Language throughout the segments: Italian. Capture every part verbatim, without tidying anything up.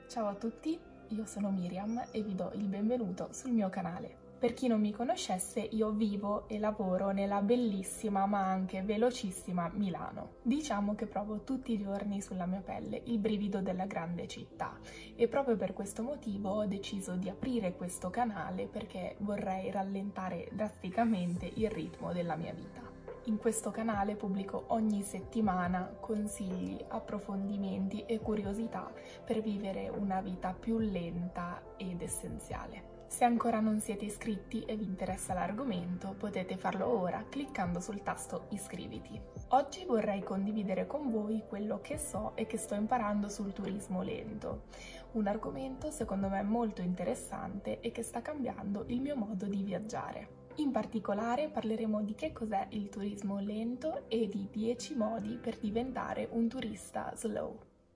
Ciao a tutti, io sono Miriam e vi do il benvenuto sul mio canale. Per chi non mi conoscesse, io vivo e lavoro nella bellissima ma anche velocissima Milano. Diciamo che provo tutti i giorni sulla mia pelle il brivido della grande città e proprio per questo motivo ho deciso di aprire questo canale perché vorrei rallentare drasticamente il ritmo della mia vita. In questo canale pubblico ogni settimana consigli, approfondimenti e curiosità per vivere una vita più lenta ed essenziale. Se ancora non siete iscritti e vi interessa l'argomento, potete farlo ora cliccando sul tasto iscriviti. Oggi vorrei condividere con voi quello che so e che sto imparando sul turismo lento, un argomento secondo me molto interessante e che sta cambiando il mio modo di viaggiare. In particolare parleremo di che cos'è il turismo lento e di dieci modi per diventare un turista slow.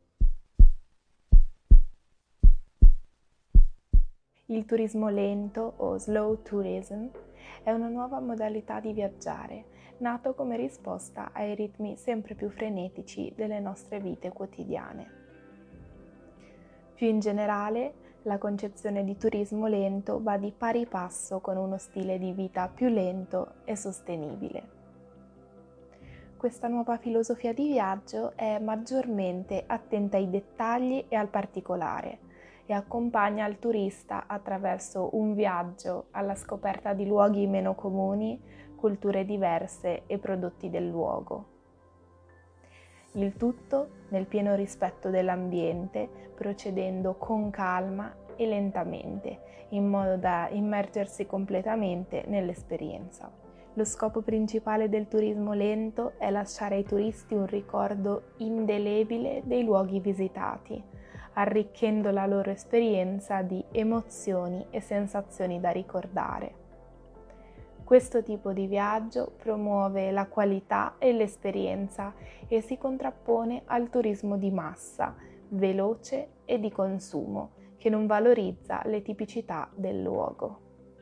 Il turismo lento o slow tourism è una nuova modalità di viaggiare, nato come risposta ai ritmi sempre più frenetici delle nostre vite quotidiane. Più in generale, la concezione di turismo lento va di pari passo con uno stile di vita più lento e sostenibile. Questa nuova filosofia di viaggio è maggiormente attenta ai dettagli e al particolare e accompagna il turista attraverso un viaggio alla scoperta di luoghi meno comuni, culture diverse e prodotti del luogo. Il tutto nel pieno rispetto dell'ambiente, procedendo con calma e lentamente, in modo da immergersi completamente nell'esperienza. Lo scopo principale del turismo lento è lasciare ai turisti un ricordo indelebile dei luoghi visitati, arricchendo la loro esperienza di emozioni e sensazioni da ricordare. Questo tipo di viaggio promuove la qualità e l'esperienza e si contrappone al turismo di massa, veloce e di consumo, che non valorizza le tipicità del luogo.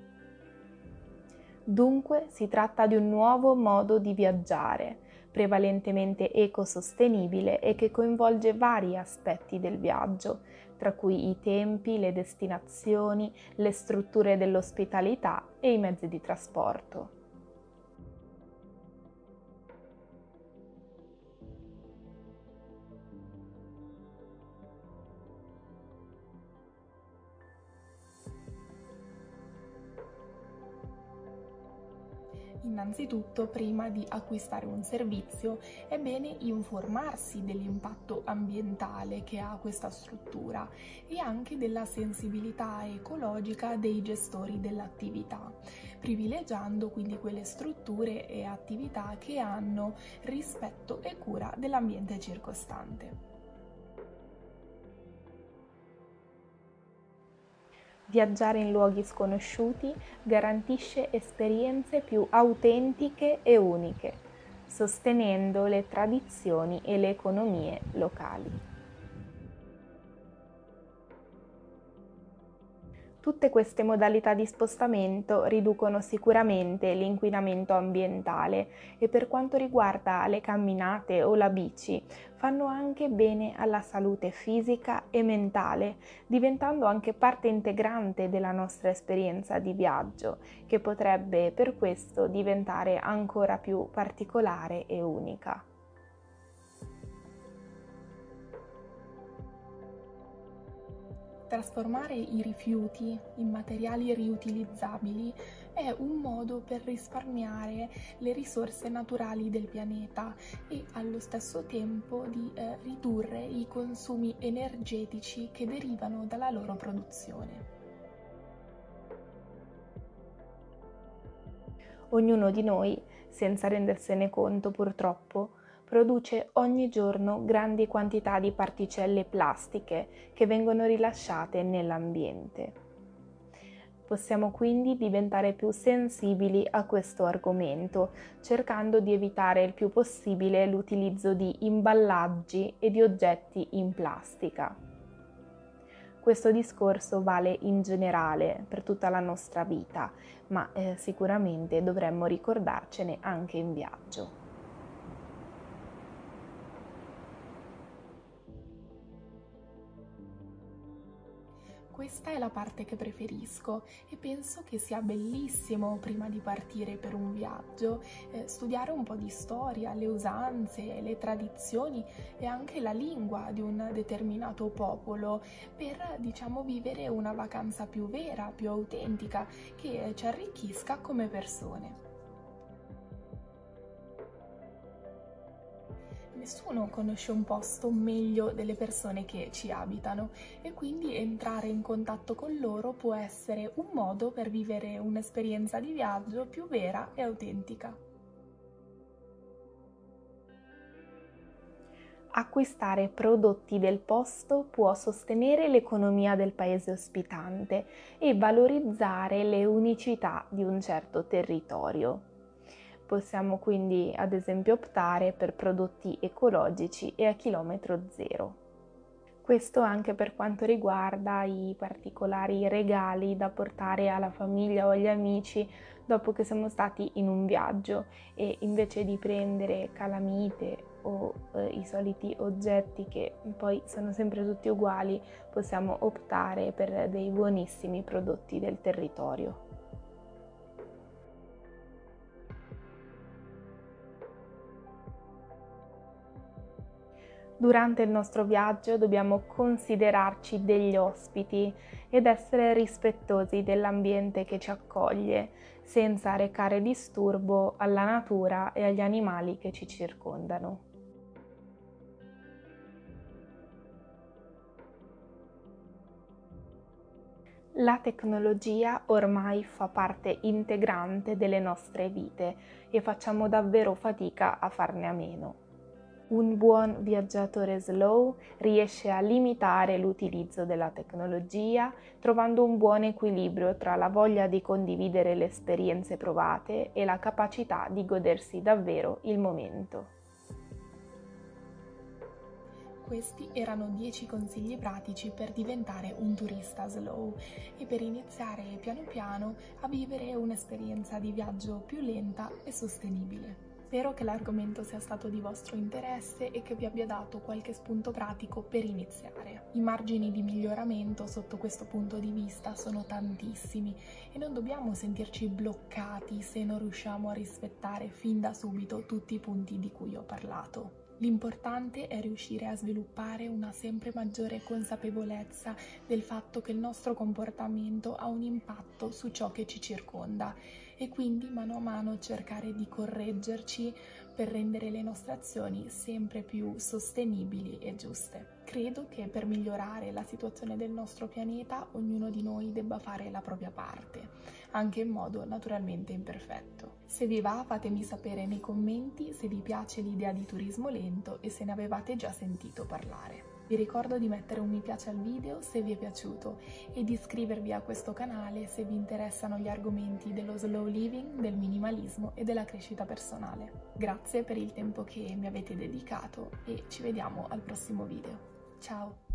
Dunque si tratta di un nuovo modo di viaggiare, prevalentemente ecosostenibile e che coinvolge vari aspetti del viaggio, tra cui i tempi, le destinazioni, le strutture dell'ospitalità e i mezzi di trasporto. Innanzitutto, prima di acquistare un servizio, è bene informarsi dell'impatto ambientale che ha questa struttura e anche della sensibilità ecologica dei gestori dell'attività, privilegiando quindi quelle strutture e attività che hanno rispetto e cura dell'ambiente circostante. Viaggiare in luoghi sconosciuti garantisce esperienze più autentiche e uniche, sostenendo le tradizioni e le economie locali. Tutte queste modalità di spostamento riducono sicuramente l'inquinamento ambientale e per quanto riguarda le camminate o la bici, fanno anche bene alla salute fisica e mentale, diventando anche parte integrante della nostra esperienza di viaggio, che potrebbe per questo diventare ancora più particolare e unica. Trasformare i rifiuti in materiali riutilizzabili è un modo per risparmiare le risorse naturali del pianeta e allo stesso tempo di eh, ridurre i consumi energetici che derivano dalla loro produzione. Ognuno di noi, senza rendersene conto purtroppo, produce ogni giorno grandi quantità di particelle plastiche che vengono rilasciate nell'ambiente. Possiamo quindi diventare più sensibili a questo argomento, cercando di evitare il più possibile l'utilizzo di imballaggi e di oggetti in plastica. Questo discorso vale in generale per tutta la nostra vita, ma eh, sicuramente dovremmo ricordarcene anche in viaggio. Questa è la parte che preferisco e penso che sia bellissimo prima di partire per un viaggio eh, studiare un po' di storia, le usanze, le tradizioni e anche la lingua di un determinato popolo per, diciamo, vivere una vacanza più vera, più autentica, che ci arricchisca come persone. Nessuno conosce un posto meglio delle persone che ci abitano e quindi entrare in contatto con loro può essere un modo per vivere un'esperienza di viaggio più vera e autentica. Acquistare prodotti del posto può sostenere l'economia del paese ospitante e valorizzare le unicità di un certo territorio. Possiamo quindi ad esempio optare per prodotti ecologici e a chilometro zero. Questo anche per quanto riguarda i particolari regali da portare alla famiglia o agli amici dopo che siamo stati in un viaggio e invece di prendere calamite o eh, i soliti oggetti che poi sono sempre tutti uguali, possiamo optare per dei buonissimi prodotti del territorio. Durante il nostro viaggio dobbiamo considerarci degli ospiti ed essere rispettosi dell'ambiente che ci accoglie, senza recare disturbo alla natura e agli animali che ci circondano. La tecnologia ormai fa parte integrante delle nostre vite e facciamo davvero fatica a farne a meno. Un buon viaggiatore slow riesce a limitare l'utilizzo della tecnologia, trovando un buon equilibrio tra la voglia di condividere le esperienze provate e la capacità di godersi davvero il momento. Questi erano dieci consigli pratici per diventare un turista slow e per iniziare piano piano a vivere un'esperienza di viaggio più lenta e sostenibile. Spero che l'argomento sia stato di vostro interesse e che vi abbia dato qualche spunto pratico per iniziare. I margini di miglioramento sotto questo punto di vista sono tantissimi e non dobbiamo sentirci bloccati se non riusciamo a rispettare fin da subito tutti i punti di cui ho parlato. L'importante è riuscire a sviluppare una sempre maggiore consapevolezza del fatto che il nostro comportamento ha un impatto su ciò che ci circonda e quindi mano a mano cercare di correggerci per rendere le nostre azioni sempre più sostenibili e giuste. Credo che per migliorare la situazione del nostro pianeta ognuno di noi debba fare la propria parte, anche in modo naturalmente imperfetto. Se vi va, fatemi sapere nei commenti se vi piace l'idea di turismo lento e se ne avevate già sentito parlare. Vi ricordo di mettere un mi piace al video se vi è piaciuto e di iscrivervi a questo canale se vi interessano gli argomenti dello slow living, del minimalismo e della crescita personale. Grazie per il tempo che mi avete dedicato e ci vediamo al prossimo video. Ciao!